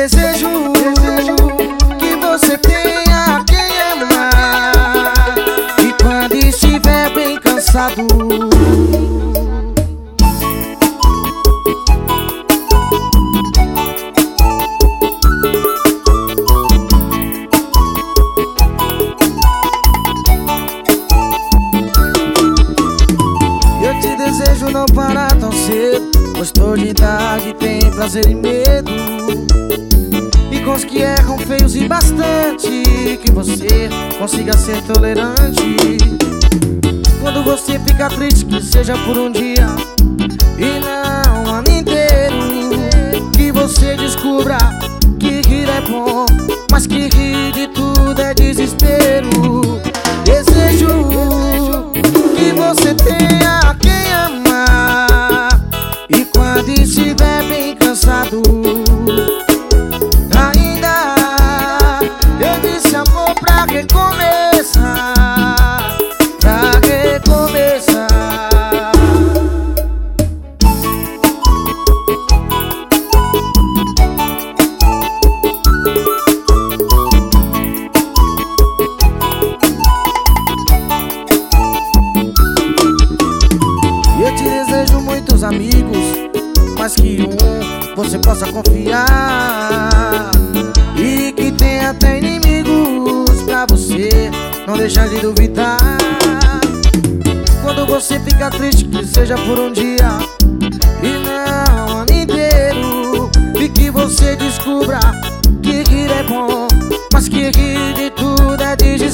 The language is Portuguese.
desejo que você tenha quem amar, e quando estiver bem cansado, eu te desejo não parar tão cedo, pois toda idade tem prazer e medo. E com os que erram feios e bastante, que você consiga ser tolerante. Quando você fica triste, que seja por um dia e não um ano inteiro. Que você descubra que rir é bom, mas que rir de tudo é desespero. Desejo que você tenha quem amar, e quando estiver bem cansado, ainda eu disse amor pra recomeçar, pra recomeçar. Eu te desejo muitos amigos, mas que você possa confiar, e que tenha até inimigos pra você não deixar de duvidar. Quando você fica triste, que seja por um dia e não um ano inteiro. E que você descubra que rir é bom, mas que rir de tudo é desespero.